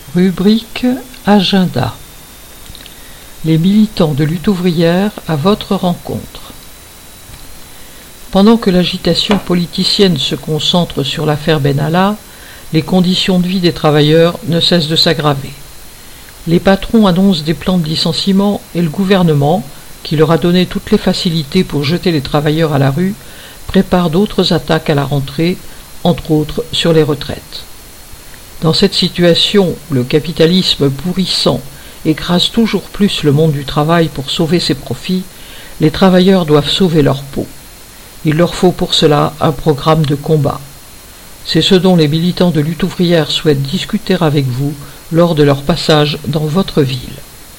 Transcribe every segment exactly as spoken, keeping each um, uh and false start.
Rubrique Agenda. Les militants de lutte ouvrière à votre rencontre. Pendant que l'agitation politicienne se concentre sur l'affaire Benalla, les conditions de vie des travailleurs ne cessent de s'aggraver. Les patrons annoncent des plans de licenciement et le gouvernement, qui leur a donné toutes les facilités pour jeter les travailleurs à la rue, prépare d'autres attaques à la rentrée, entre autres sur les retraites. Dans cette situation où le capitalisme pourrissant écrase toujours plus le monde du travail pour sauver ses profits, les travailleurs doivent sauver leur peau. Il leur faut pour cela un programme de combat. C'est ce dont les militants de lutte ouvrière souhaitent discuter avec vous lors de leur passage dans votre ville.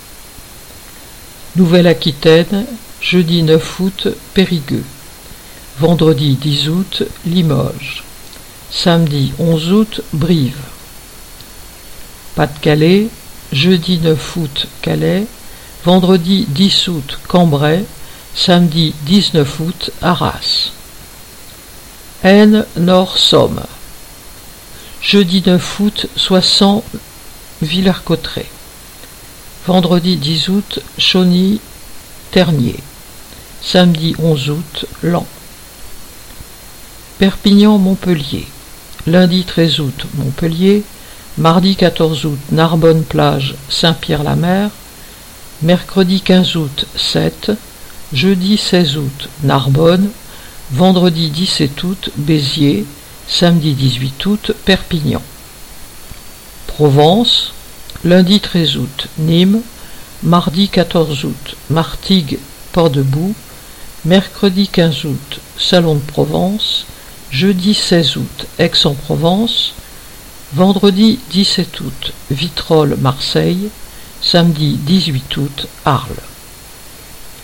Nouvelle-Aquitaine, jeudi neuf août, Périgueux. Vendredi dix août, Limoges. Samedi onze août, Brive. Pas-de-Calais, jeudi neuf août, Calais. Vendredi dix août, Cambrai. Samedi dix-neuf août, Arras. Aisne, Nord-Somme. Jeudi neuf août, Soissons, Villers-Cotterêts. Vendredi dix août, Chauny, Tergnier. Samedi onze août, Laon. Perpignan-Montpellier. Lundi treize août, Montpellier. Mardi quatorze août, Narbonne-Plage, Saint-Pierre-la-Mer. Mercredi quinze août, Sète. Jeudi seize août, Narbonne. Vendredi dix-sept août, Béziers. Samedi dix-huit août, Perpignan. Provence. Lundi treize août, Nîmes. Mardi quatorze août, Martigues, Port-de-Bouc. Mercredi quinze août, Salon de Provence. Jeudi seize août, Aix-en-Provence. Vendredi dix-sept août, Vitrolles, Marseille. Samedi dix-huit août, Arles.